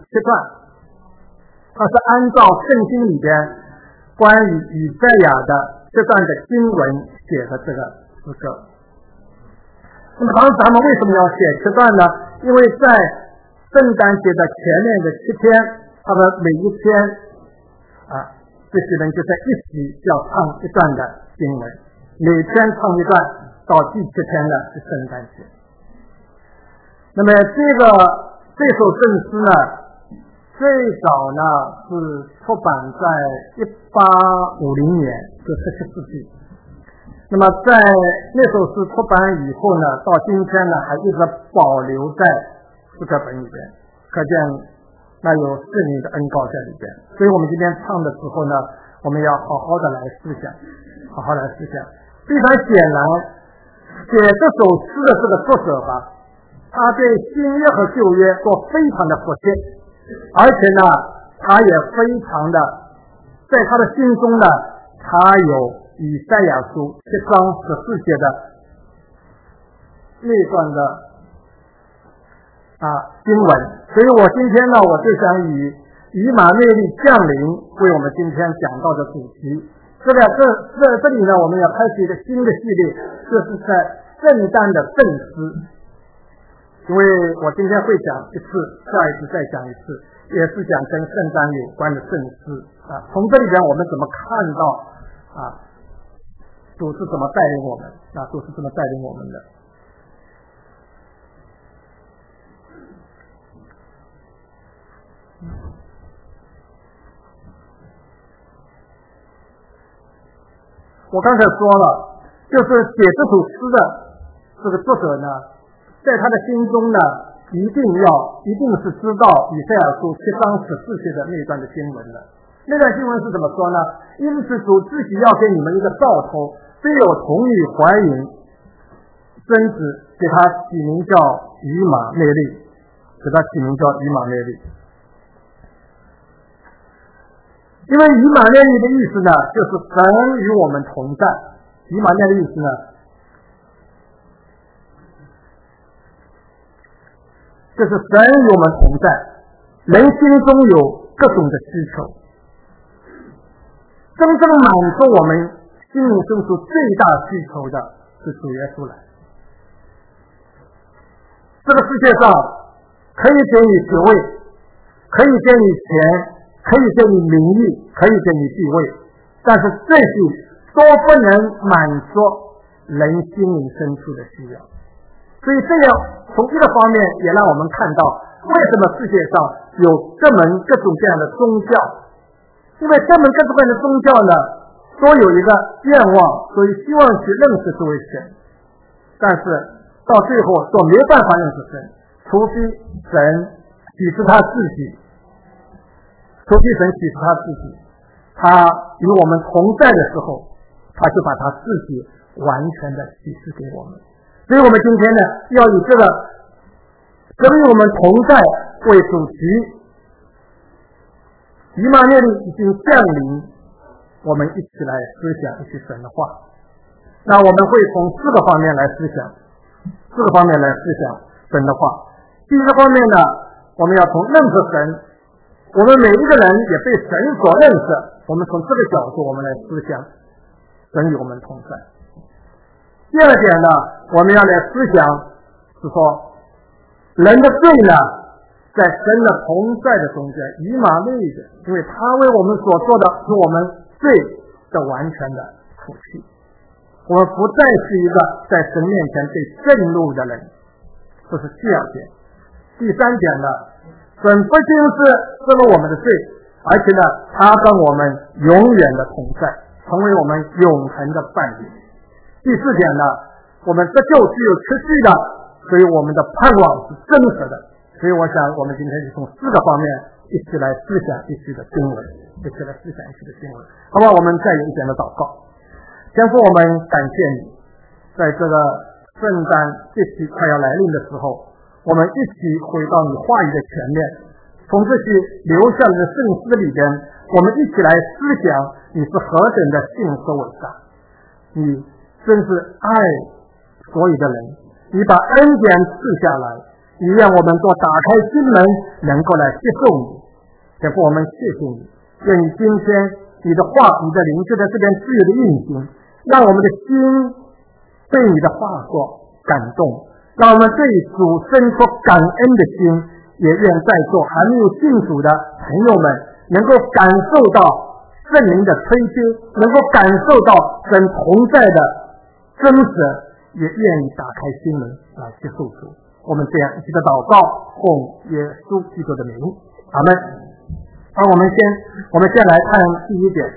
7段，它是按照圣经里边关于以赛亚的这段的经文写的这个诗歌。那么当时咱们为什么要写7段呢？因为在圣诞节的前面的7天，他们每一天这些人就在一起要唱一段的经文，每天唱一段，到第7天的是圣诞节。那么这首圣诗呢，最早呢是出版在1850年，就17世纪。那么在那首诗出版以后呢，到今天呢还一直保留在诗歌本里边，可见那有圣灵的恩膏在里边。所以我们今天唱的时候呢，我们要好好的来思想，好好来思想。非常显然，写这首诗的这个作者吧，他对新约和旧约都非常的熟悉，而且呢他也非常的在他的心中呢，他有以赛亚书7章14节的那段的经文。所以我今天呢，我就想以以马内利降临为我们今天讲到的主题。这里呢，我们要开始一个新的系列，就是在圣诞的圣诗。因为我今天会讲一次，下一次再讲一次，也是讲跟圣诞有关的圣诗从这里边我们怎么看到主是怎么带领我们主是怎么带领我们的。我刚才说了，就是写这首诗的这个作者呢，在他的心中呢，一定是知道以赛亚书7章14节的那段的经文的。那段经文是怎么说呢？因此主自己要给你们一个兆头，虽有童女怀孕生子，给他起名叫以马内利，给他起名叫以马内利。因为以马内利的意思呢，就是神与我们同在。以马内利的意思呢，就是神与我们同在，人心中有各种的需求，真正满足我们心灵深处最大需求的是主耶稣来。这个世界上可以给你职位，可以给你钱，可以给你名誉，可以给你地位，但是这些都不能满足人心灵深处的需要。所以这样从一个方面也让我们看到为什么世界上有各种各样的宗教。因为各种各样的宗教呢，都有一个愿望，所以希望去认识这位神，但是到最后都没办法认识神，除非神启示他自己，他与我们同在的时候，他就把他自己完全的启示给我们。所以我们今天呢，要以这个神与我们同在为主题。以马内利已经降临，我们一起来思想一些神的话。那我们会从4个方面来思想神的话。第一个方面呢，我们要从认识神，我们每一个人也被神所认识，我们从这个角度我们来思想神与我们同在。第二点呢，我们要来思想是说人的罪呢，在神的同在的中间，以马内利的，因为他为我们所做的是我们罪的完全的除去，我们不再是一个在神面前被震怒的人，这是第二点。第三点呢，神不仅是赦了我们的罪，而且呢，他跟我们永远的同在，成为我们永恒的伴侣。第四点呢，我们得救是有持续的，所以我们的盼望是真实的。所以我想我们今天就从4个方面一起来思想一些的经文，好吧，我们再有一点的祷告。天父，我们感谢你，在这个圣诞节期快要来临的时候，我们一起回到你话语的前面，从这些留下来的圣诗里边，我们一起来思想你是何等的信实伟大，你真是爱所有的人，你把恩典赐下来， 你愿我们做打开心门，能够来接受你。天父，我们谢谢你，愿你今天你的话，你的灵就在这边自由的运行，让我们的心被你的话所感动，让我们对主生出感恩的心，也愿在座还没有信主的朋友们能够感受到圣灵的吹接，能够感受到神同在的真实，也愿意打开心门来接受主。我们这样一起的祷告，奉耶稣基督的名，阿们。我们先来看第一点，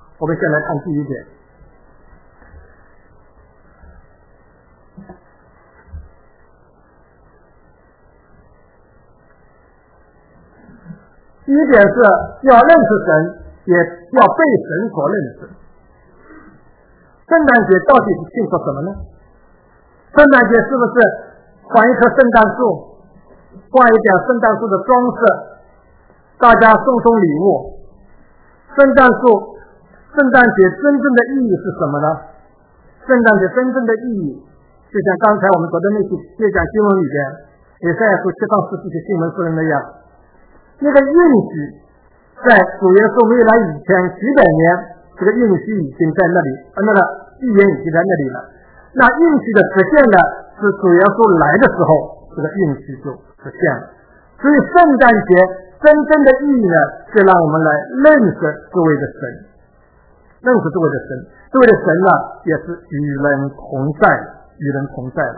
第一点是要认识神，也要被神所认识。圣诞节到底是庆祝什么呢？圣诞节是不是换一棵圣诞树，挂一点圣诞树的装饰，大家送礼物？圣诞节真正的意义是什么呢？圣诞节真正的意义，就像刚才我们昨天那期讲新闻里边，也在说7到14节新闻说的那样，那个应许在主耶稣没有来以前几百年，这个应许已经在那里，那个预言已经在那里了。那应许的实现呢，是主耶稣来的时候，这个应许就实现了。所以圣诞节真正的意义呢，是让我们来认识这位的神，这位的神呢，也是与人同在了。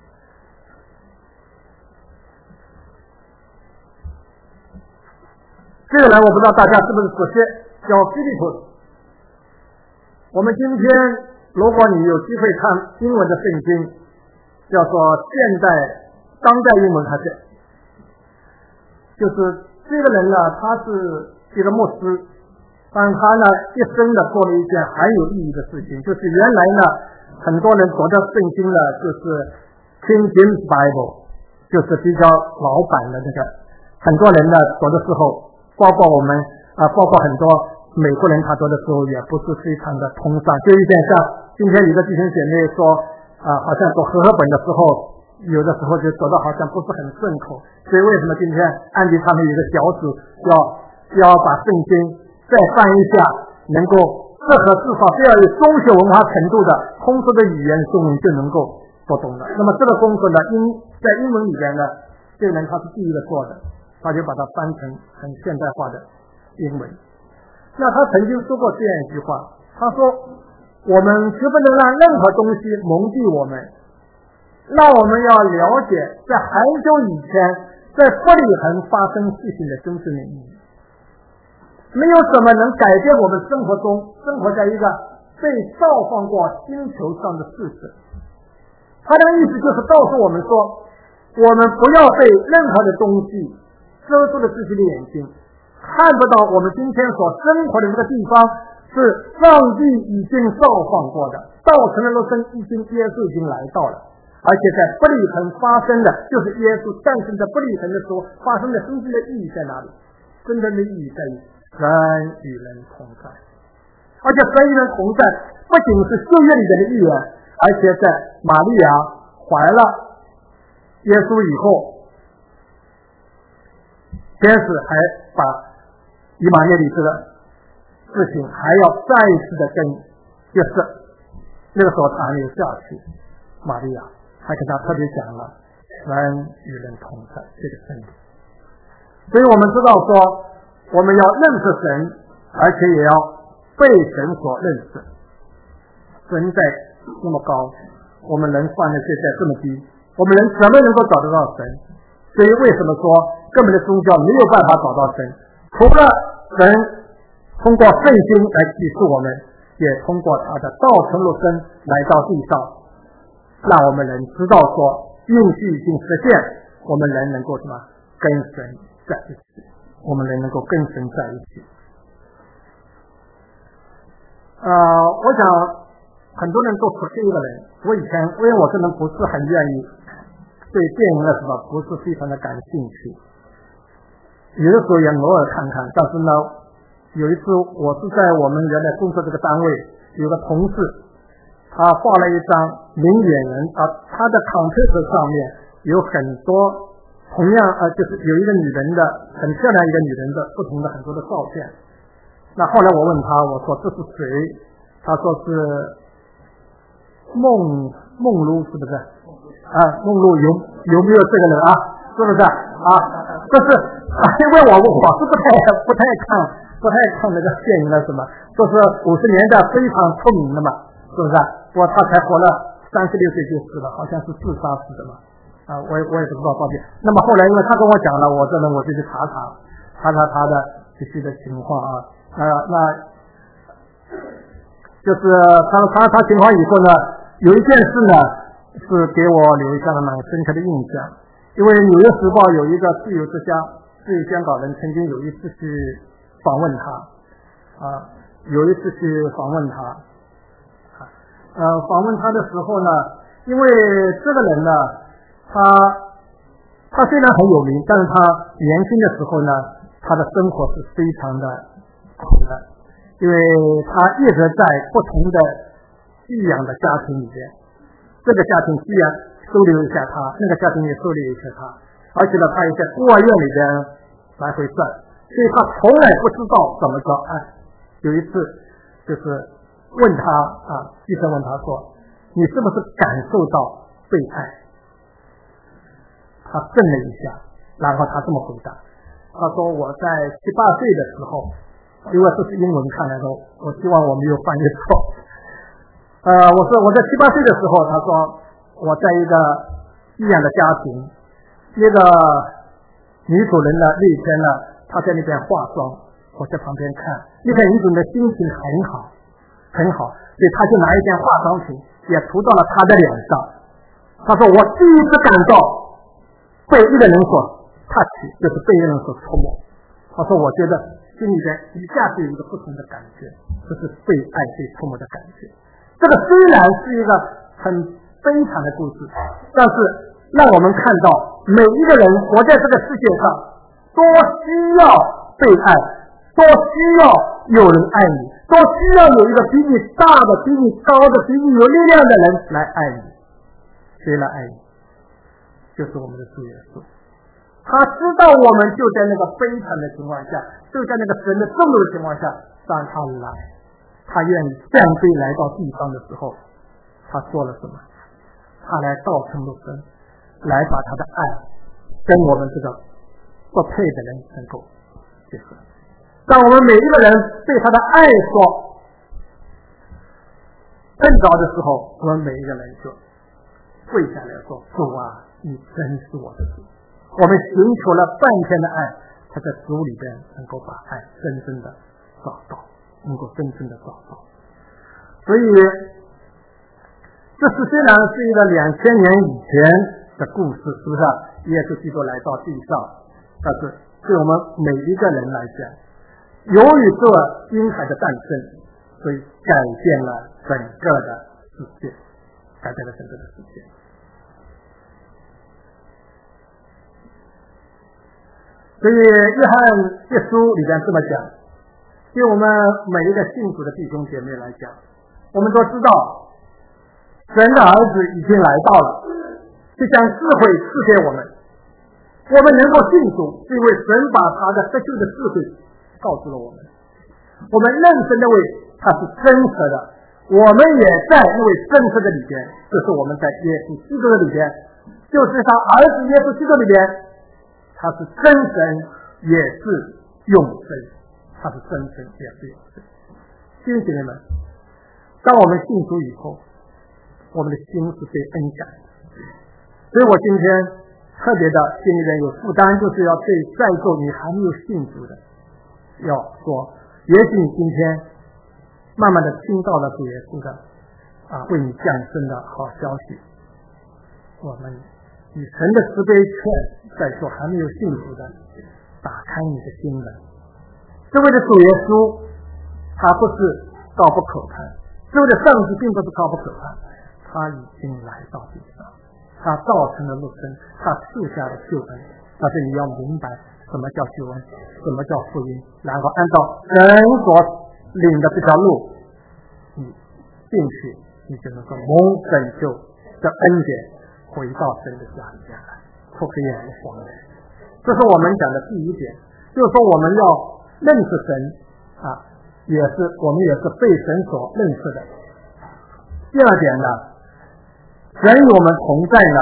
这个人我不知道大家是不是熟悉，叫菲利普斯。我们今天如果你有机会看英文的圣经，叫做当代英文，就是这个人呢，他是一个牧师，但他呢一生的做了一件很有意义的事情，就是原来呢很多人读的圣经呢就是 King James Bible， 就是比较老版的那个，很多人呢读的时候，包括我们包括很多美国人他读的时候也不是非常的通畅，就有点像今天有个弟兄姐妹说好像读和合本的时候，有的时候就读的好像不是很顺口，所以为什么今天安迪他们有个小组要把圣经再翻一下，能够适合至少不要有中学文化程度的通俗的语言中文就能够读懂了。那么这个工作呢，在英文里边呢，这个人他是第一个做的，他就把它翻成很现代化的英文。那他曾经说过这样一句话，他说我们绝不能让任何东西蒙蔽我们，让我们要了解在很久以前在伯利恒发生事情的真正的意义。没有什么能改变我们生活在一个被造放过星球上的事实。他的意思就是告诉我们说，我们不要被任何的东西遮住了自己的眼睛，看不到我们今天所生活的这个地方是上帝已经造放过的，道成了肉身，耶稣已经来到了，而且在伯利恒发生的，就是耶稣诞生在伯利恒的时候发生的真正的意义在哪里？真正的意义在于神与人同在，而且神与人同在不仅是旧约里的预言，而且在玛利亚怀了耶稣以后，天使还把以马内利这个事情还要再一次的跟约瑟，那个时候他还没有下去，玛利亚还跟他特别讲了神与人同在这个真理。所以我们知道说，我们要认识神，而且也要被神所认识。神在这么高，我们人算的现在这么低，我们人怎么能够找得到神？所以为什么说根本的宗教没有办法找到神？除了神通过圣经来启示我们，也通过他的道成肉身来到地上，让我们人知道说应许已经实现，我们人能够什么跟神在一起，我们人能够跟神在一起。我想很多人都熟悉一个人，我以前因为我可能不是很愿意对电影的什么不是非常的感兴趣，有的时候也偶尔看看，但是呢有一次我是在我们原来工作这个单位，有个同事他画了一张名演员，他的 computer 上面有很多同样就是有一个女人的很漂亮一个女人的不同的很多的照片。那后来我问他，我说这是谁？他说是梦露，是不是？梦露有没有这个人啊？是不是啊？这是因为我是不太看那个电影了，什么？就是50年代非常出名的嘛，是不是？他才活了36岁就死了，好像是自杀死的嘛。我也不知道到底。那么后来因为他跟我讲了，我就去查他的这些的情况啊。那就是他情况以后呢，有一件事呢是给我留下了蛮深刻的印象。因为《纽约时报》有一个自由香港人曾经有一次去访问他，访问他的时候呢，因为这个人呢，他虽然很有名，但是他年轻的时候呢，他的生活是非常的苦的，因为他一直在不同的寄养的家庭里边，这个家庭寄养收留一下他，那个家庭也收留一下他，而且呢，他也在孤儿院里边来回转，所以他从来不知道怎么叫爱。有一次就是问他医生问他说，你是不是感受到被爱？他震了一下，然后他这么回答，他说我在7、8岁的时候，因为这是英文看来的，我希望我没有翻译错。我在7、8岁的时候，他说我在一个寄养的家庭，那个女主人呢那一天呢，她在那边化妆，我在旁边看，那个女主人的心情很好，所以她就拿一件化妆品也涂到了她的脸上。她说我第一次感到被一个人所 touch， 就是被一个人所触摸。她说我觉得心里边一下子有一个不同的感觉，就是被爱被触摸的感觉。这个虽然是一个很悲惨的故事，但是让我们看到每一个人活在这个世界上多需要被爱，多需要有人爱你，多需要有一个比你大的比你高的比你有力量的人来爱你。谁来爱你？就是我们的主耶稣。他知道我们就在那个悲惨的情况下，就在那个神的愤怒的情况下，让他来，他愿意降卑来到地上的时候，他做了什么？他来道成肉身，来把他的爱跟我们这个不配的人能够结合。当我们每一个人对他的爱所更着的时候，我们每一个人就跪下来说，主啊，你真是我的主。我们寻求了半天的爱，他在主里边能够把爱真正的找到，能够真正的找到。所以这是虽然是一个2000年以前的故事，是不是？耶稣基督来到地上，但是对我们每一个人来讲，由于这婴孩的诞生，所以改变了整个的世界，改变了整个的世界。所以约翰一书里边这么讲，对我们每一个信主的弟兄姐妹来讲，我们都知道神的儿子已经来到了，就将智慧赐给我们。我们能够信主，是因为神把他的得救的智慧告诉了我们。我们认识那位他是真实的，我们也在那位真实的里边，这是我们在耶稣基督的里边，就是他儿子耶稣基督里边，他是真神也是永生，他是真神也是永生。弟兄姐妹们，当我们信主以后，我们的心是被恩感的。所以我今天特别的心里面有负担，就是要对在座你还没有信主的要说，也许你今天慢慢的听到了主耶稣的为你降生的好消息，我们以神的慈悲劝在座还没有信主的，打开你的心门。这位的主耶稣他不是高不可攀，这位的上帝并不是高不可攀，他已经来到地上，他造成了肉身，他赐下了救恩。但是你要明白什么叫救恩，什么叫福音，然后按照神所领的这条路你进去，你就能够蒙拯救的恩典回到神的家里面来，回出黑暗的光。这是我们讲的第一点，就是说我们要认识神我们也是被神所认识的。第二点呢，神与我们同在呢，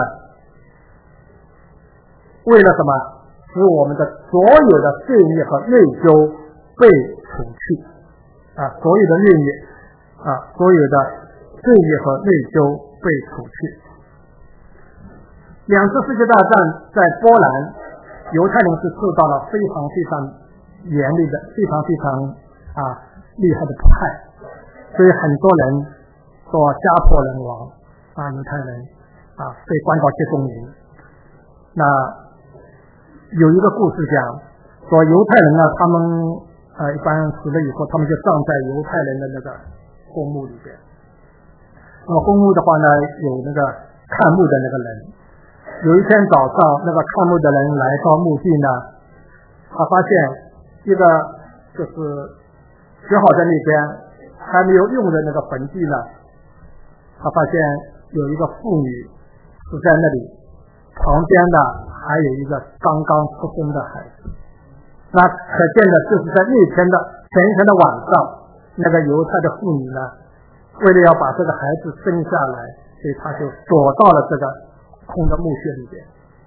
为了什么？使我们的所有的罪孽和内疚被除去所有的罪孽所有的罪孽和内疚被除去。2次世界大战在波兰，犹太人是受到了非常非常严厉的、非常非常厉害的迫害，所以很多人说家破人亡犹太人被关到集中营。那有一个故事讲说，犹太人呢，他们一般死了以后，他们就葬在犹太人的那个公墓里边。那么公墓的话呢，有那个看墓的那个人。有一天早上，那个看墓的人来到墓地呢，他发现一个就是掘好在那边还没有用的那个坟地呢，他发现有一个妇女死在那里，旁边呢还有一个刚刚出生的孩子。那可见的就是在前一天的晚上，那个犹太的妇女呢，为了要把这个孩子生下来，所以他就躲到了这个空的墓穴里边。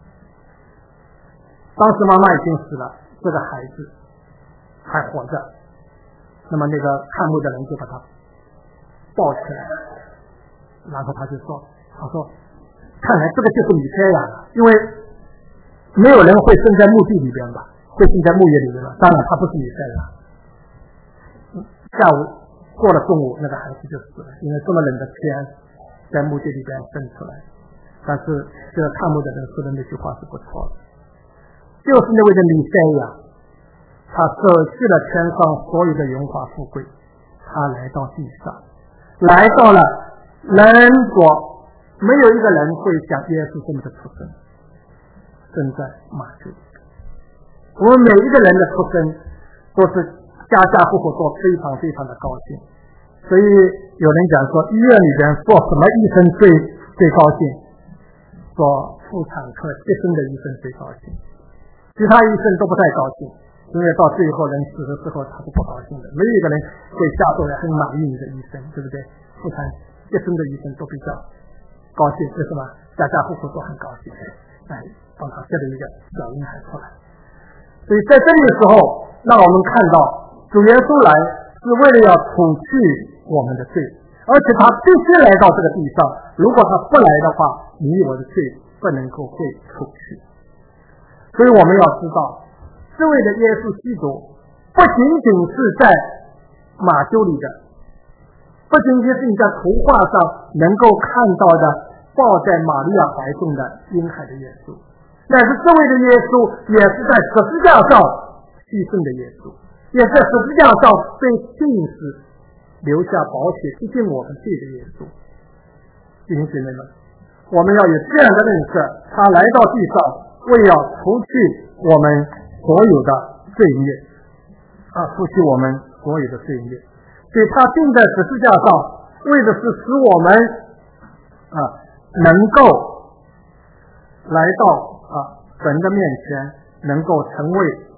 当时妈妈已经死了，这个孩子还活着。那么那个看墓的人就把他抱起来，然后他说看来这个就是弥赛亚了，因为没有人会生在墓地里边吧，会生在墓穴里面了，当然他不是弥赛亚。下午过了中午，那个孩子就死了，因为这么冷的天，在墓地里边生出来。但是这个看墓的人说的那句话是不错的，就是那位的弥赛亚，他舍弃了天上所有的荣华富贵，他来到地上，来到了人所没有一个人会像耶稣这么的出生，生在马厩里。我们每一个人的出生都是家家户户都非常非常的高兴，所以有人讲说，医院里边做什么医生最高兴？做妇产科接生的医生最高兴，其他医生都不太高兴，因为到最后人死的时候他是不高兴的。没有一个人会下作来很满意你的医生，对不对？妇产接生的医生都比较高兴，为什么？家家户户都很高兴，帮他生了一个小婴孩出来。所以在这里的时候，让我们看到主耶稣来是为了要除去我们的罪，而且他必须来到这个地上，如果他不来的话，你我的罪不能够被除去。所以我们要知道，这位的耶稣基督不仅仅是在马厩里的，不仅仅是你在图画上能够看到的抱在玛利亚怀中的婴孩的耶稣，但是这位的耶稣也是在十字架上牺牲的耶稣，也是在十字架上被钉死留下宝血洗净我们罪的耶稣。弟兄姐妹们，我们要有这样的认识，他来到地上为要除去我们所有的罪孽除去我们所有的罪孽。所以他钉在十字架上，为的是使我们能够来到神的面前，能够成为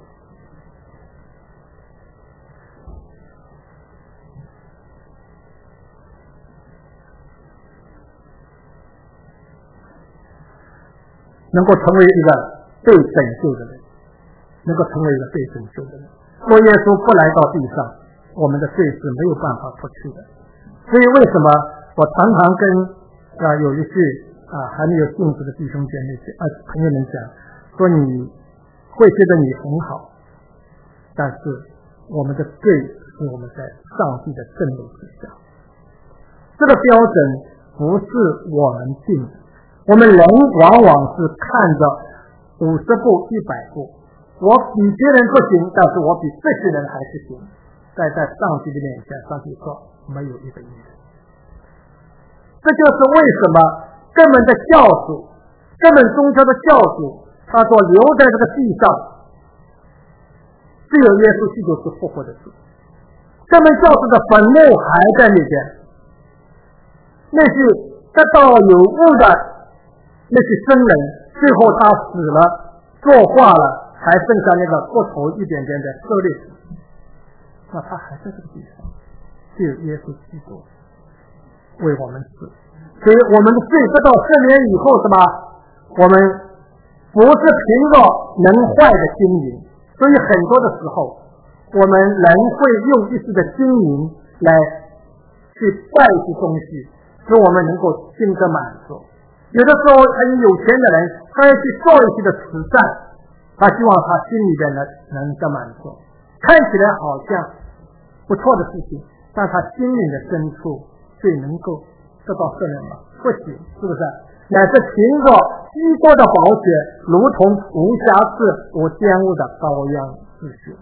一个被拯救的人，能够成为一个被拯救的人。若耶稣不来到地上，我们的罪是没有办法脱去的。所以为什么我常常跟有一些还没有信主的弟兄姐妹朋友们讲，说你会觉得你很好，但是我们的罪是我们在上帝的震怒之下。这个标准不是我们定的，我们人往往是看着50步100步，我比别人不行，但是我比这些人还是行。在上帝的面前，上帝说没有一个义人。这就是为什么根本的教主，根本宗教的教主，他所留在这个地上，只有耶稣基督是复活的主。根本教主的坟墓还在那边，那些得到有悟的那些僧人，虽最后他死了，作化了，还剩下那个骨头一点点的舍利子，那他还在这个地上，只有耶稣基督为我们死。所以我们的罪得到赦免以后，是吧？我们不是凭着能坏的经营，所以很多的时候我们人会用一时的经营来去带一些东西，使我们能够心得满足。有的时候很有钱的人，他要去做一些的慈善，他希望他心里边能得满足，看起来好像不错的事情，但他心灵的深处最能够得到赦免吗？不行，是不是？乃是凭着基督的宝血，如同无瑕疵无玷污的羔羊之血。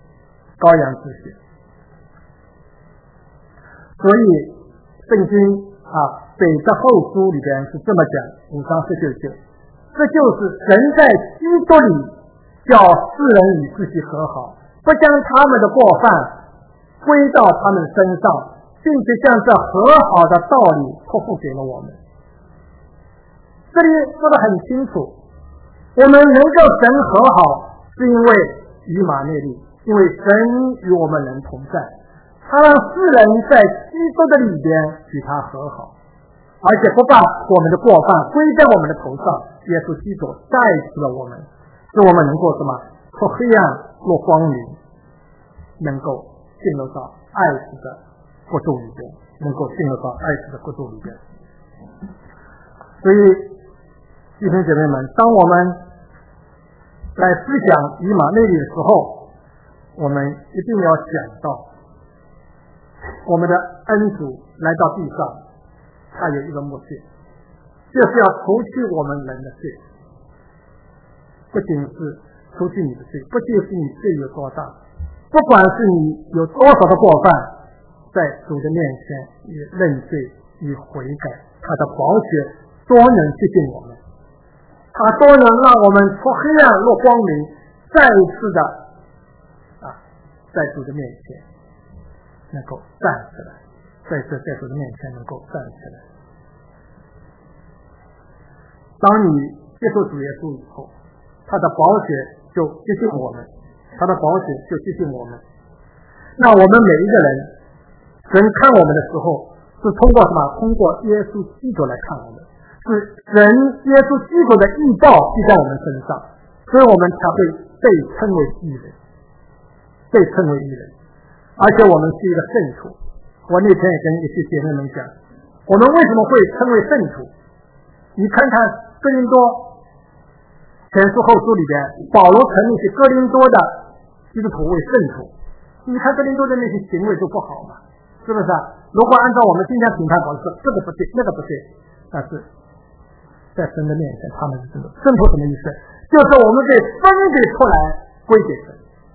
所以圣经彼得后书里边是这么讲，5章19节，这就是神在基督里叫世人与自己和好，不将他们的过犯归到他们身上，并且将这和好的道理托付给了我们。这里说得很清楚，我们能够神和好，是因为以马内利，因为神与我们人同在，他让世人在基督的里边与他和好，而且不把我们的过犯归在我们的头上。耶稣基督代替了我们，使我们能够什么？从黑暗入光明，能够进入到爱子的国度里边，能够进入到爱子的国度里边。所以弟兄姐妹们，当我们来思想以马内利的时候，我们一定要想到我们的恩主来到地上，他有一个目的，就是要除去我们人的罪，不仅是除去你的罪，不仅是你罪有多大，不管是你有多少的过犯，在主的面前以认罪以悔改，他的宝血多能接近我们，他都能让我们从黑暗入光明，再一次的在主的面前能够站起来，在主的面前能够站起来。当你接受主耶稣以后，他的宝血就接近我们，他的宝血就接近我们。那我们每一个人，神看我们的时候，是通过什么？通过耶稣基督来看我们。是神耶稣基督的义报记在我们身上，所以我们才会被称为义人，而且我们是一个圣徒。我那天也跟一些姐妹们讲，我们为什么会称为圣徒？你看看哥林多前书后书里边，保罗称那些哥林多的基督徒为圣徒，你看哥林多的那些行为都不好嘛，是不是？如果按照我们今天评判保罗说这个不对那个不对，但是在神的面前他们是圣徒。圣徒什么意思？就是我们被分别出来归给神，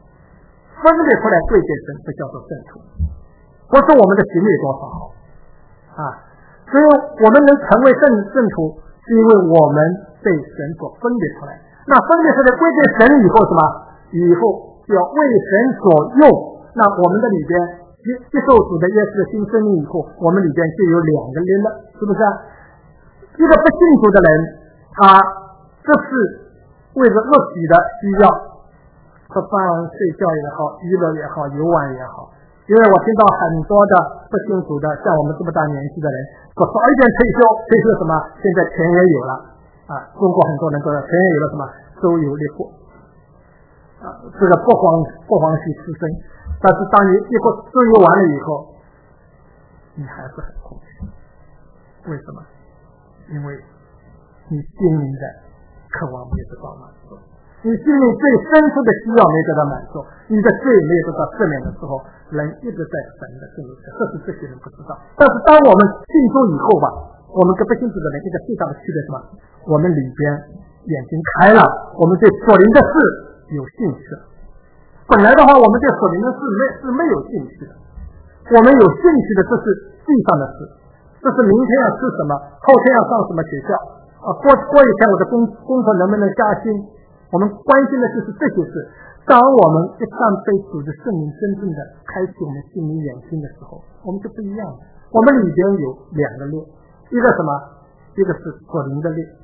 这叫做圣徒。不是我们的行为多少好所以我们能成为圣徒，是因为我们被神所分别出来。那分别出来归给神以后，什么？以后要为神所用。那我们的里边接受主的耶稣的新生命以后，我们里边就有2个人了，是不是？一个不信主的人，他这是为了肉体的需要，吃饭睡觉也好，娱乐也好，游玩也好。因为我听到很多的不信主的，像我们这么大年纪的人，说早一点退休什么，现在钱也有了中国很多人说钱也有了什么，周游列国这个不黄许出生。但是当你一个周游完了以后，你还是很空虚。为什么？因为你心灵的渴望没得到满足，你心灵最深处的需要没得到满足，你的罪没有得到赦免的时候，人一直在神的圣灵下，这是这些人不知道。但是当我们信主以后吧，我们跟不信主的人一个最大的区别是什么？我们里边眼睛开了，我们对属灵的事有兴趣了。本来的话，我们对属灵的事是没有兴趣的，我们有兴趣的这是地上的事，这是明天要吃什么，后天要上什么学校过一天我的工作能不能加薪，我们关心的就是这些事。当我们一旦被主的圣灵真正的开启我们心灵眼睛的时候，我们就不一样了。我们里边有2个列，一个什么？一个是属灵的列，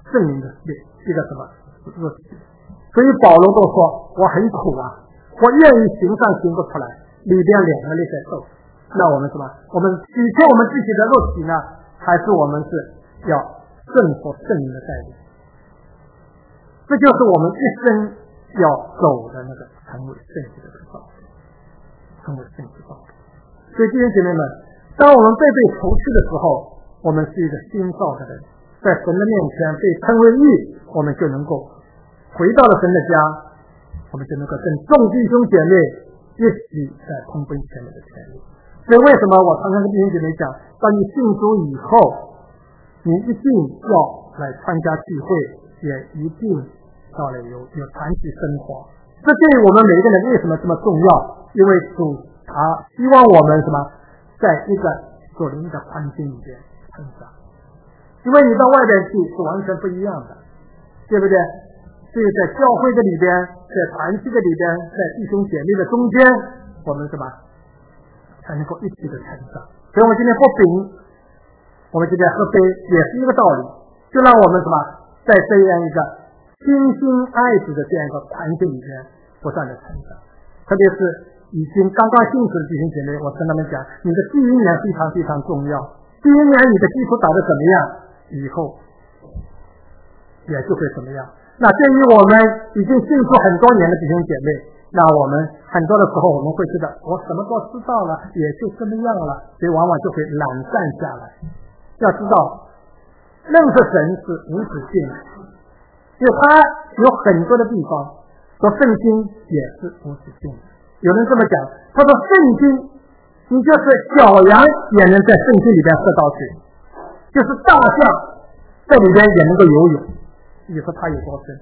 圣灵的一个什么肉体。所以保罗都说我很苦啊，我愿意行善行不出来，里边两个力在斗。那我们什么？我们体贴我们自己的肉体呢，还是我们是要顺服圣灵的带领？这就是我们一生要走的那个成为圣洁的道路，成为圣洁的道路。所以弟兄姐妹们，当我们被除去的时候，我们是一个新造的人，在神的面前被称为义，我们就能够回到了神的家，我们就能够跟众弟兄姐妹一起在同奔前面的权利。所以为什么我常常跟弟兄姐妹讲，当你信主以后，你一定要来参加聚会，也一定要来有团体生活。这对于我们每一个人为什么这么重要？因为主他希望我们什么，在一个属灵的环境里边成长。因为你到外边去是完全不一样的，对不对？所以在教会的里边，在团体的里边，在弟兄姐妹的中间，我们什么才能够一起的成长。所以我们今天喝饼，我们今天喝杯，也是一个道理，就让我们什么在这样一个心心爱子的这样一个环境里边不断的成长。特别是已经刚刚信主的弟兄姐妹，我跟他们讲，你的第一年非常非常重要，第一年你的基础打得怎么样，以后也就会怎么样。那对于我们已经信主很多年的弟兄姐妹，那我们很多的时候我们会觉得我什么都知道了，也就这么样了，所以往往就会懒散下来。要知道认识神是无止境的，因为他有很多的地方说圣经也是无止境的。有人这么讲，他说圣经你就是小羊也能在圣经里边喝到水，就是大象在里边也能够游泳，你说它有多深？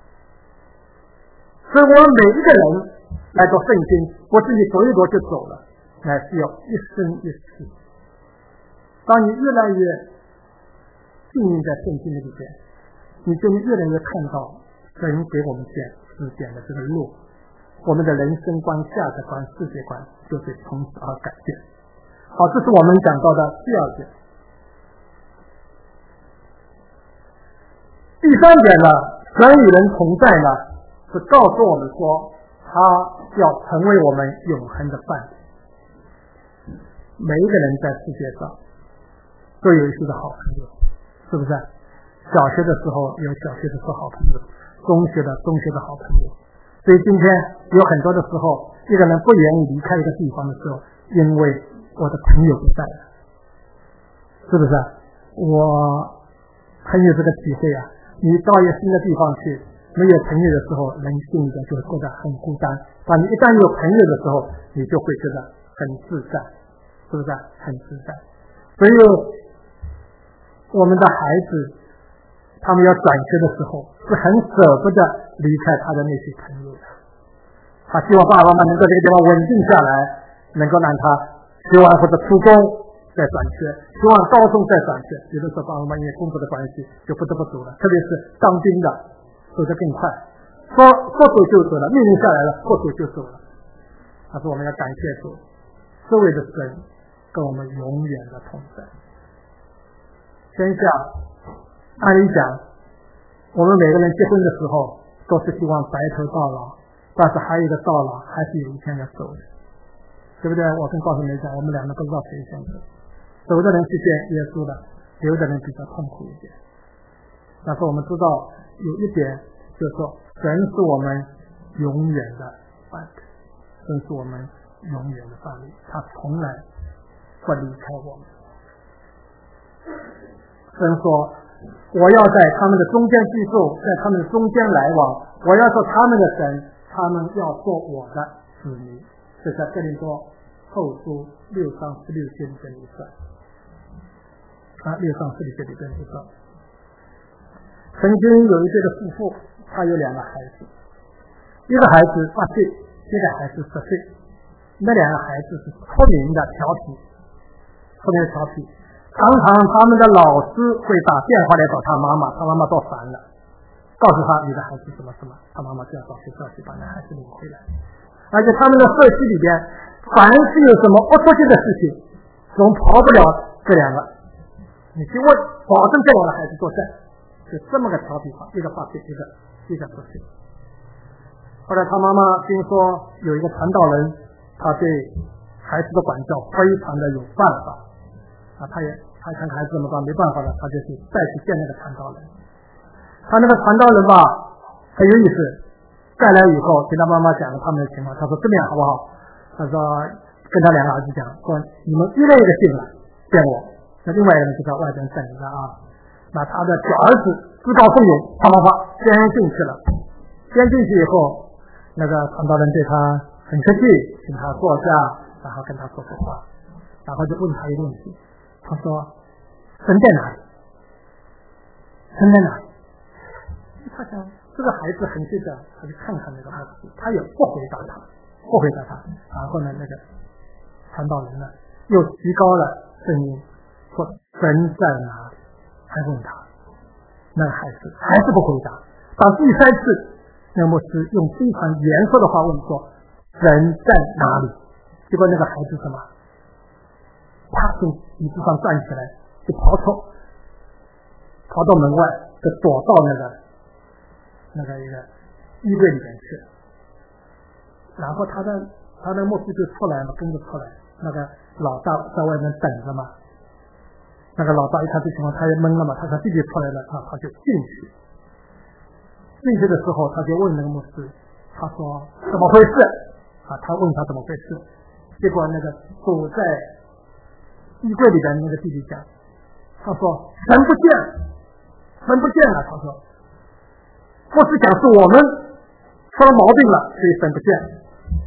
所以我们每一个人来到圣经，不是你读一读就走了，乃是要一生一世。当你越来越浸淫在圣经的里边，你就越来越看到神给我们指点的这个路，我们的人生观、价值观、世界观就会从此而改变。好，这是我们讲到的第二点。第三点呢，神与人同在呢，是告诉我们说他要成为我们永恒的伴侣。每一个人在世界上都有一些的好朋友，是不是？小学的时候有小学的好朋友，中学的好朋友。所以今天有很多的时候，一个人不愿意离开一个地方的时候，因为我的朋友不在了，是不是？我很有这个体会啊。你到一个新的地方去，没有朋友的时候，人心里就会觉得很孤单。当你一旦有朋友的时候，你就会觉得很自在，是不是？很自在。所以我们的孩子他们要转学的时候，是很舍不得离开他的那些朋友的。他希望爸爸妈妈能够这个地方稳定下来，能够让他学完或者初中再转学，学完高中再转学。有的时候爸爸妈妈因为工作的关系就不得不走了，特别是当兵的走得更快，说走就走了，命令下来了，说走就走了。他说我们要感谢主，周围的神跟我们永远的同在。天下按理讲，我们每个人结婚的时候都是希望白头到老，但是还有一个到老还是有一天要走的，对不对？我跟告诉你讲，我们两个不知道谁先走，走的人是见耶稣的，留的人比较痛苦一点。但是我们知道有一点，就是说神是我们永远的伴侣，神是我们永远的伴侣，他从来不离开我们。神说我要在他们的中间居住，在他们的中间来往，我要做他们的神，他们要做我的子民。这在哥林多后书6章16节里边一算，6章16节里边一算。曾经有一对的夫妇，他有2个孩子，一个孩子8岁，一个孩子10岁。那2个孩子是出名的调皮，常常他们的老师会打电话来找他妈妈，他妈妈都烦了，告诉他你的孩子什么什么，他妈妈就要到学校去把那孩子领回来。而且他们的社区里边，凡是有什么恶作剧的事情，总跑不了这2个。你去问，保证这2个孩子做事， 就这么个调皮话，一个发脾气一个不行。后来他妈妈听说有一个传道人，他对孩子的管教非常的有办法他看孩子怎么办，没办法了，他就去再去见那个传道人。他那个传道人吧很有意思，再来以后跟他妈妈讲了他们的情况，他说这么样好不好？他说跟他两个儿子讲，说你们一人一个信了见我，那另外一个人就在外边等着啊。那他的小儿子自告奋勇，啪啪啪先进去了。先进去以后，那个传道人对他很客气，请他坐下，然后跟他说说话，然后就问他一个问题，他说神在哪里？神在哪里？他想这个孩子很记得，他就看看那个孩子，他也不回答他。然后呢，那个传道人呢又提高了声音说神在哪里？还问他，那个孩子还是不回答。到第三次，那个牧师用非常严肃的话问说神在哪里？结果那个孩子什么？啪从椅子上站起来，就跑到门外，就躲到那个一个衣柜里面去了。然后他的牧师就出来了，跟着出来，那个老大在外面等着嘛。那个老大一看这情况，他也懵了嘛，他看弟弟出来了，他就进去。进去的时候，他就问那个牧师，他说怎么回事？他问他怎么回事，结果那个躲在衣柜里的那个弟弟讲，他说神不见了。他说牧师讲是我们出了毛病了，所以神不见了。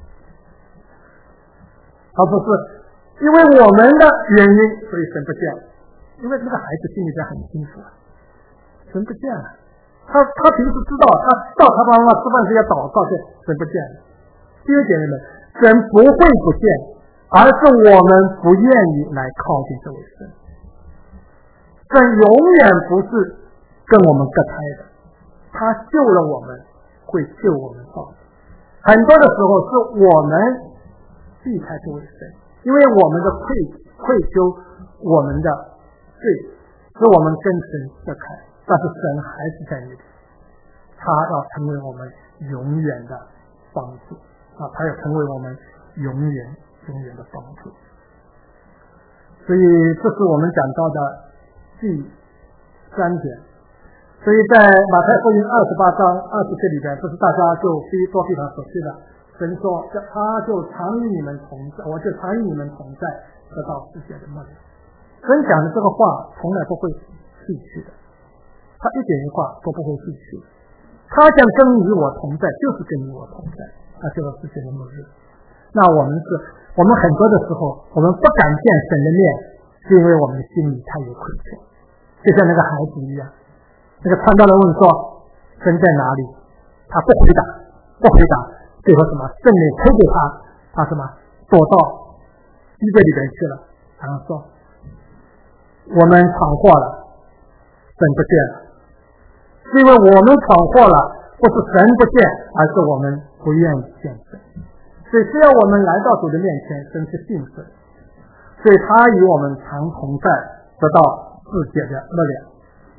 他说是因为我们的原因，所以神不见了。因为这个孩子心里边很清楚，神不见了。他平时知道，他妈妈吃饭时要祷告，神不见了。弟兄姐妹们，神不会不见，而是我们不愿意来靠近这位神。神永远不是跟我们隔开的，他救了我们，会救我们到底。很多的时候是我们避开这位神，因为我们的愧疚，我们的罪使我们跟神隔开，但是神还是在那里，他要成为我们永远的帮助他要成为我们永远的帮助。所以这是我们讲到的第3点。所以在马太福音28章20节里边，这是大家就非常熟悉的，神说他就常与你们同在，我就常与你们同在，直到世界的末了。神讲的这个话从来不会逝去的，他一点一话都不会逝去的。他讲跟你我同在，就是跟你我同在，他就是世界的末日。那我们很多的时候，我们不敢见神的面，是因为我们心里太有愧疚，就像那个孩子一样。那个传道人问说神在哪里？他不回答，最后什么？圣灵推给他什么？躲到衣柜里边去了，然后说我们闯祸了，神不见了。是因为我们闯祸了，不是神不见，而是我们不愿意见神。所以只要我们来到主的面前，神是信神，所以他与我们常同在，直到世界的末了。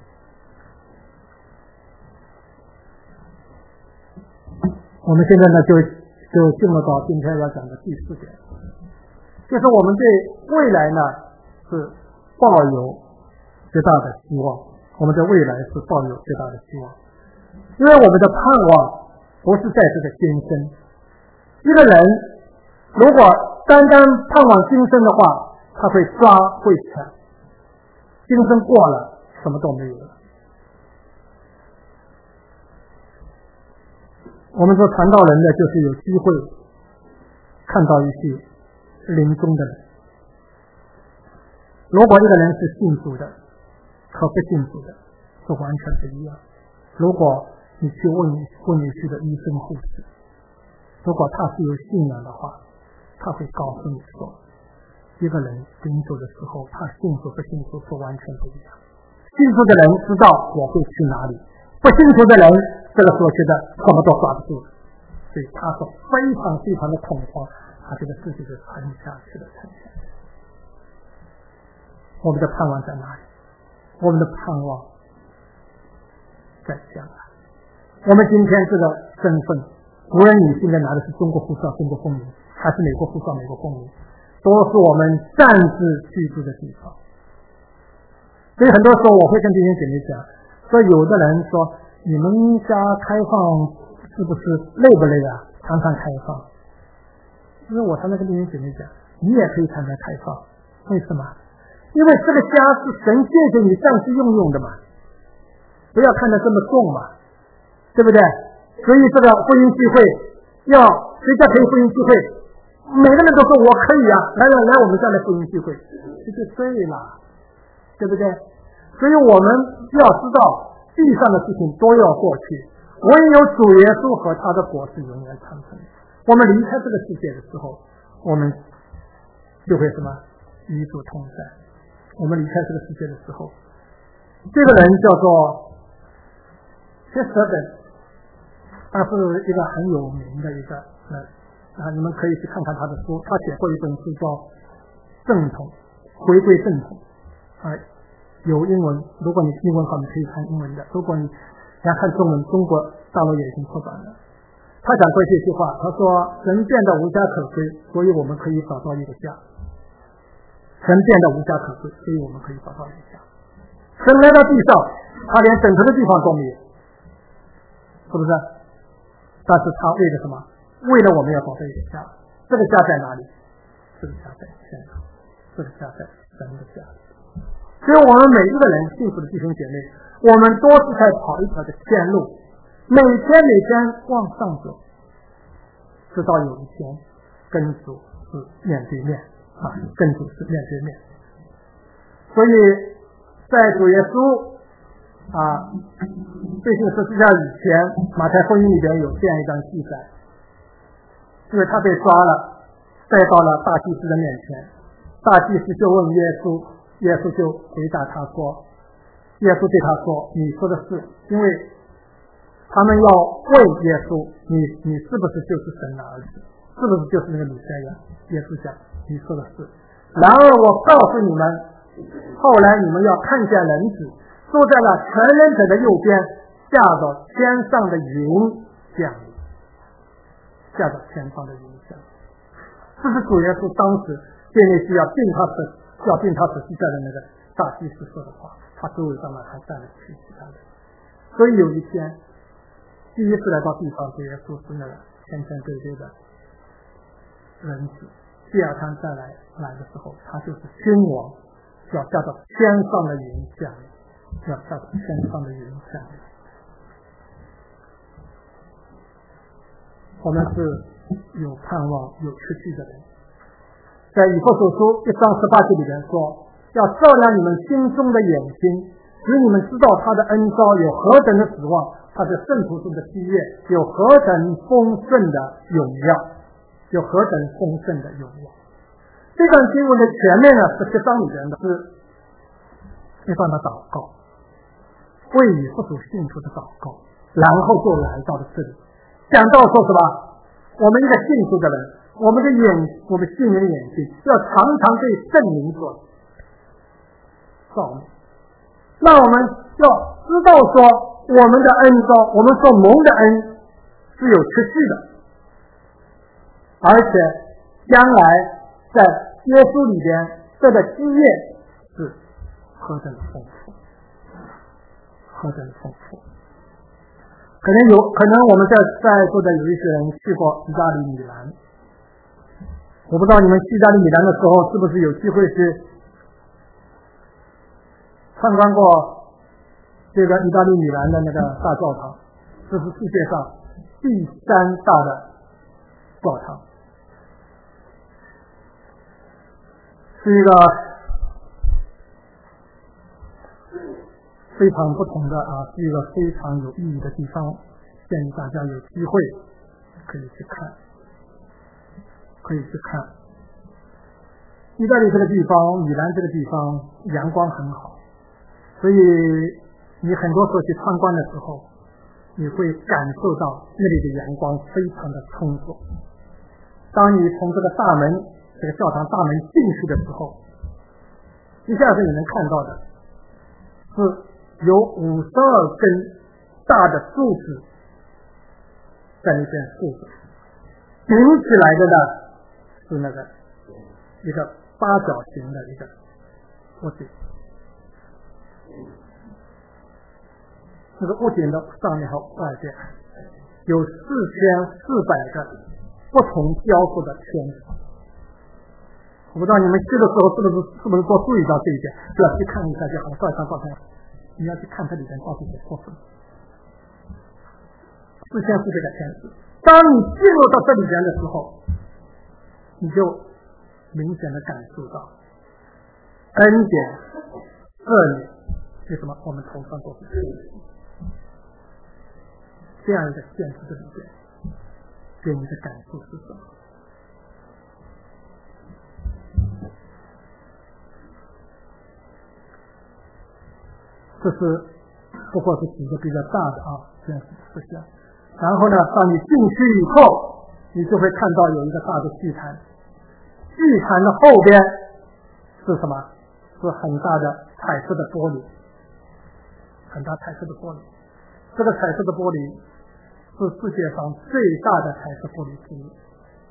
我们现在呢就进入到今天要讲的第4点，就是我们对未来呢是抱有最大的希望，我们对未来是抱有最大的希望，因为我们的盼望不是在这个今生。一个人如果单单盼望今生的话，他会抓会抢，今生过了什么都没有了。我们说传道人呢，就是有机会看到一些临终的人。如果一个人是信主的和不信主的是完全不一样。如果你去问你去的医生护士，如果他是有信仰的话，他会告诉你说，一个人临走的时候，他信主不信主是完全不一样。信主的人知道我会去哪里，不信主的人这个时候觉得什么都抓不住了，所以他是非常的恐慌，他这个世界就沉下去了。我们的盼望在哪里？我们的盼望在将来。我们今天这个身份，无论你现在拿的是中国护照、中国公民，还是美国护照、美国公民，都是我们暂时居住的地方。所以很多时候我会跟弟兄姐妹讲，说有的人说你们家开放是不是累不累啊？常常开放。因为我常常跟弟兄姐妹讲，你也可以常常开放。为什么？因为这个家是神借给你暂时用的嘛，不要看得这么重嘛，对不对？所以这个婚姻聚会要谁家可以婚姻聚会，每个人都说我可以啊，来我们家来婚姻聚会，这就对了，对不对？所以我们要知道地上的事情都要过去，唯有主耶稣和他的国是永远长存。我们离开这个世界的时候，我们就会什么与主同在。我们离开这个世界的时候，这个人叫做切舍本，他是一个很有名的一个人啊，你们可以去看看他的书，他写过一本书叫《正统》，回归正统啊，有英文，如果你英文好，你可以看英文的；如果你想看中文，中国大陆也已经出版了。他讲过这句话，他说：“人变得无家可归，所以我们可以找到一个家。神变得无家可归，所以我们可以找到一个家。神来到地上，他连枕头的地方都没有，是不是？但是他为了什么？为了我们要找到一个家。这个家在哪里？这个家在天上，这个家在神的家。所以我们每一个人幸福的弟兄姐妹，我们都是在跑一条的天路，每天往上走，直到有一天跟主是面对面啊，跟主是面对面。所以在主耶稣最近十字架以前，马太福音里边有这样一段记载，因为他被抓了，带到了大祭司的面前，大祭司就问耶稣，耶稣就回答他说，耶稣对他说，你说的是，因为他们要问耶稣，你是不是就是神的儿子，是不是就是那个弥赛亚？耶稣讲，你说的是。然而我告诉你们，后来你们要看见人子坐在了全能者的右边，驾着天上的云降临，驾着天上的云降临。这是主耶稣当时对那些要定他十字架的那个大祭司说的话，他周围上面还站了其他人。所以有一天，第一次来到地上，主耶稣是那个天天对对的人子，第二趟再来的时候，他就是君王，要驾到天上的云降临，要驾到天上的云降临。我们是有盼望有出去的人，在以弗所书1章18节里面说，要照亮你们心中的眼睛，使你们知道他的恩召有何等的指望，他的圣徒中的喜悦有何等丰盛的荣耀，有何等丰盛的荣耀。这段经文的前面呢是7章里面的是一段的祷告，为以弗所信徒的祷告，然后就来到了这里，讲到说什么？我们一个信徒的人，我们信人的眼睛要常常被圣灵所照明，那我们要知道说，我们的恩召，我们所蒙的恩是有持续的，而且将来在耶稣里边这个基业是何等的丰富，何等的丰富。可能我们在座的有一些人去过意大利米兰，我不知道你们去意大利米兰的时候是不是有机会去参观过这个意大利米兰的那个大教堂，这是世界上第3大的教堂，是一个非常不同的是一个非常有意义的地方，建议大家有机会可以去看。意大利这个地方，米兰这个地方阳光很好，所以你很多时候去参观的时候，你会感受到那里的阳光非常的充足。当你从这个教堂大门进去的时候，一下子你能看到的是有52根大的柱子在那边竖着，顶起来的呢是那个一个八角形的一个屋顶，这个屋顶的上面和外边有4400个不同雕塑的天使。我不知道你们去的时候是不是多注意到这一点，就要去看一下就好，照一张照片，你要去看这里面到底在做什么。4400个天使，当你进入到这里边的时候，你就明显的感受到恩典、恶女，为什么我们头上都是天使？这样一个现实的里边，给你的感受是什么？这是不过是几个比较大的现实事项。然后呢，当你进去以后，你就会看到有一个大的祭坛，祭坛的后边是什么？是很大的彩色的玻璃，很大彩色的玻璃。这个彩色的玻璃是世界上最大的彩色玻璃之一。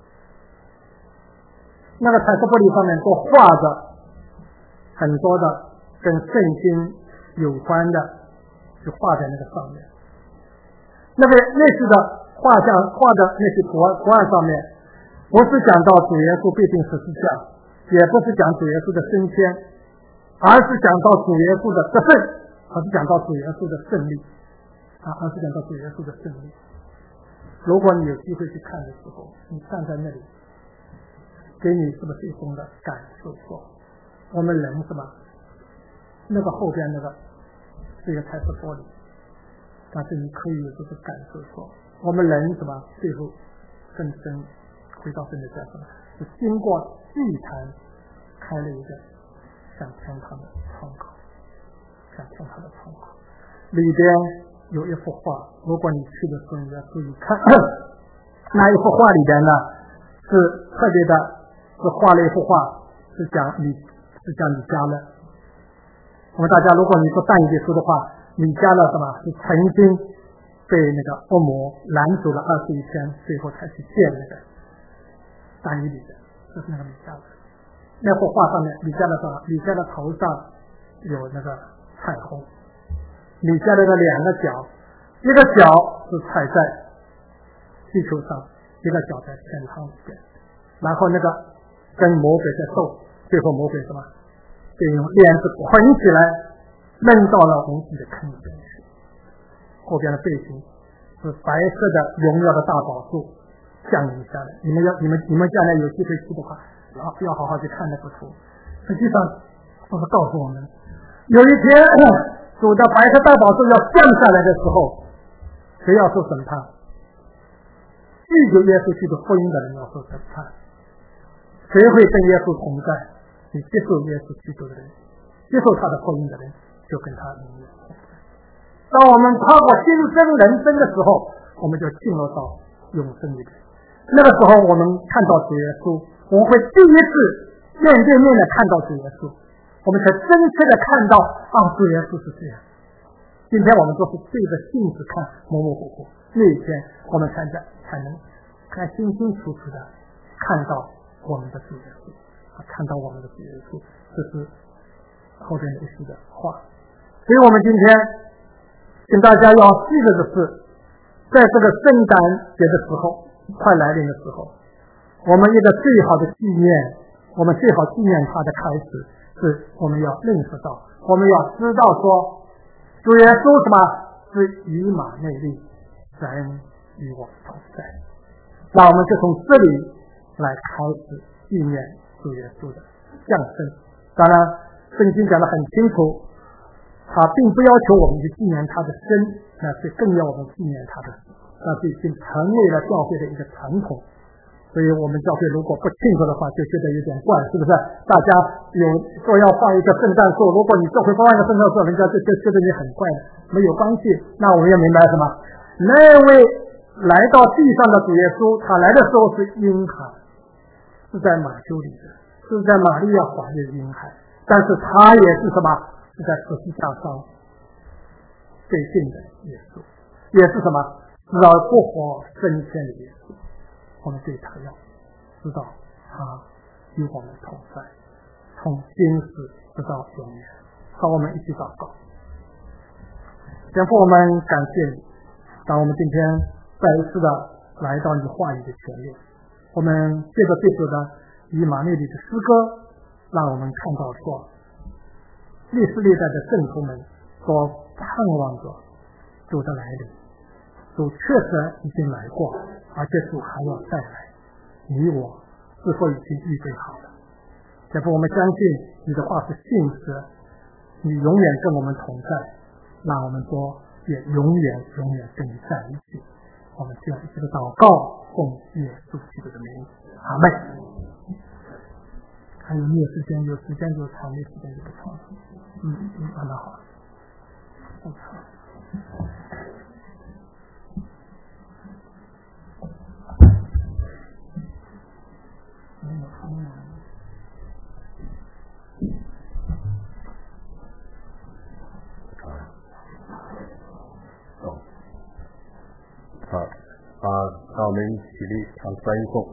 那个彩色玻璃上面都画着很多的跟圣经有关的，就画在那个上面。那个类似的画的那些图案上面，不是讲到主耶稣必定十字架，也不是讲主耶稣的升天，而是讲到主耶稣的得胜，而是讲到主耶稣的胜利而是讲到主耶稣的胜利。如果你有机会去看的时候，你站在那里，给你是不是一种的感受说，我们人是吧？那个后边那个是一个彩色玻璃，但是你可以有这个感受说，我们人什么最后更深回到真的叫什么？是经过祭坛开了一个向天堂的窗口，向天堂的窗口里边有一幅画，如果你去的时候你要注意看，那一幅画里边呢是特别的，是画了一幅画，是讲李家乐。我们大家如果你说但以理书的话，李家乐什么是曾经被那个恶魔拦阻了21天，最后才去见那个但以理的，这是那个李家乐。那幅画上面，李家乐头上有那个彩虹，李家乐的两个脚，一个脚是踩在地球上，一个脚在天堂里边，然后那个跟魔鬼在斗，最后魔鬼什么被用链子捆起来扔到了无底的坑里边去。后边的背景是白色的荣耀的大宝座降临下来，你们将来有机会去的话，要好好去看那幅图。实际上都是告诉我们，有一天主的白色大宝座要降下来的时候，谁要受审判？拒绝耶稣基督福音的人要受审判。谁会跟耶稣同在？你接受耶稣基督的人，接受他的福音的人，就跟他一样。当我们跨过新生人生的时候，我们就进入到永生里面。那个时候我们看到主耶稣，我们会第一次面对面的看到主耶稣，我们才真切的看到主耶稣是这样。今天我们都是对着镜子看，模模糊糊，那一天我们才能看清清楚楚的看到我们的主耶稣，看到我们的主耶稣。这是后边的一句的话。所以我们今天请大家要记得的是，在这个圣诞节的时候快来临的时候，我们一个最好的纪念，我们最好纪念它的开始，是我们要认识到，我们要知道说，主耶稣什么是以马内利，神与我同在。那我们就从这里来开始纪念主耶稣的降生。当然圣经讲得很清楚，他并不要求我们去纪念他的生，那是更要我们纪念他的死，那是已经成为了教会的一个传统。所以我们教会如果不庆祝的话，就觉得有点怪，是不是？大家有说要放一个圣诞树，如果你教会放一个圣诞树，人家就觉得你很怪的，没有关系。那我们要明白什么？那位来到地上的主耶稣，他来的时候是婴孩，是在马厩里的，是在玛利亚怀里的婴孩，但是他也是什么？是在十字架上被定的耶稣， 也是什么？知道复活升天的耶稣，我们对他要知道他与我们同在，从今世直到永远。好，我们一起祷告。天父，我们感谢你，当我们今天再一次的来到你话语的前面，我们借着这首的以马内利的诗歌，让我们看到说，历世历代的圣徒们所盼望着主的来临，主确实已经来过，而且主还要再来，你我是否已经预备好了？天父，我们相信你的话是信实，你永远跟我们同在，让我们说也永远跟你在一起。我们这样一起的祷告，奉耶稣基督的名，阿门。还有没有时间？有时间就长，没时间就不长。蛮好。 那我们起立唱三颂。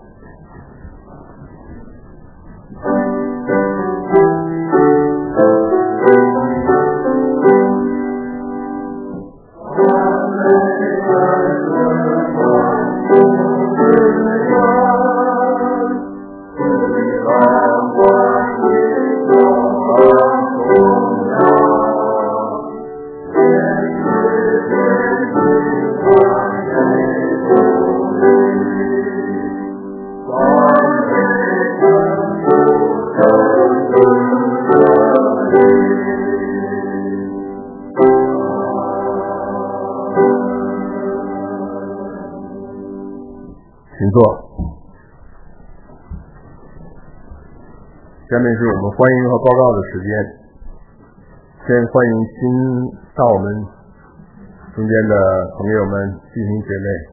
请坐。下面是我们欢迎和报告的时间。先欢迎新到我们中间的朋友们、弟兄姐妹。